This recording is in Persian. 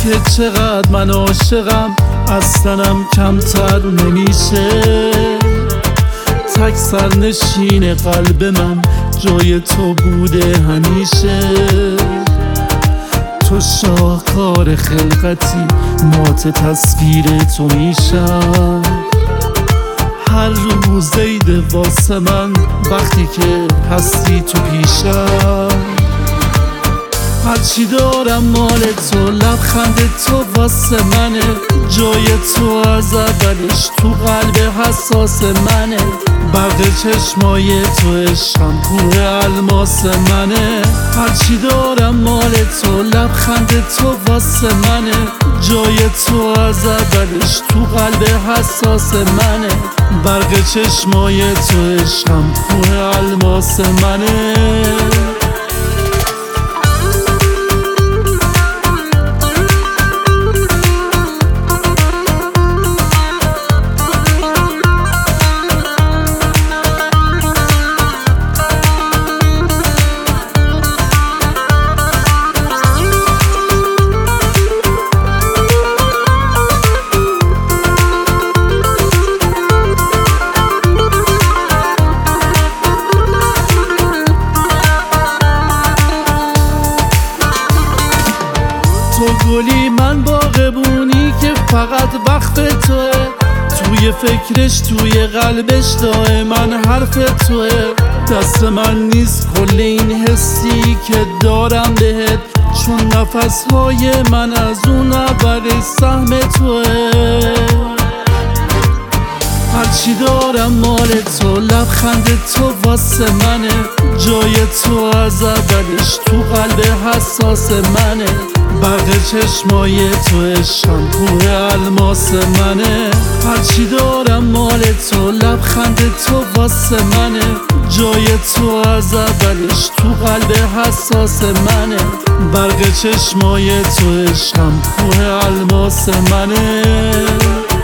که چقدر من عاشقم اصلنم کمتر نمیشه. تک سرنشین قلب من جای تو بوده همیشه. تو شاهکار خلقتی مات تصویر تو میشم. هر روز عیده واسه من وقتی که هستی تو پیشم. هرچی دارم مال تو، لبخند تو واسه منه. جای تو از اولش تو قلب حساس منه. برق چشمای تو عشقم کوه الماس منه. هرچی دارم مال تو، لبخند تو واسه منه. جای تو از اولش تو قلب حساس منه. برق چشمای تو عشقم کوه الماس منه. تو گلی من باغبونی که فقط وقت توه. توی فکرش توی قلبش دائما حرف توه. دست من نیست کل این حسی که دارم بهت، چون نفسهای من از اون اول سهم توه. هرچی دارم مال تو، لبخند تو واسه منه. جای تو از اولش تو قلب حساس منه. برق چشمای تو عشقم کوه الماس منه. هرچی دارم مال تو، لبخند تو واسه منه. جای تو از اولش تو قلب حساس منه. برق چشمای تو عشقم کوه الماس منه.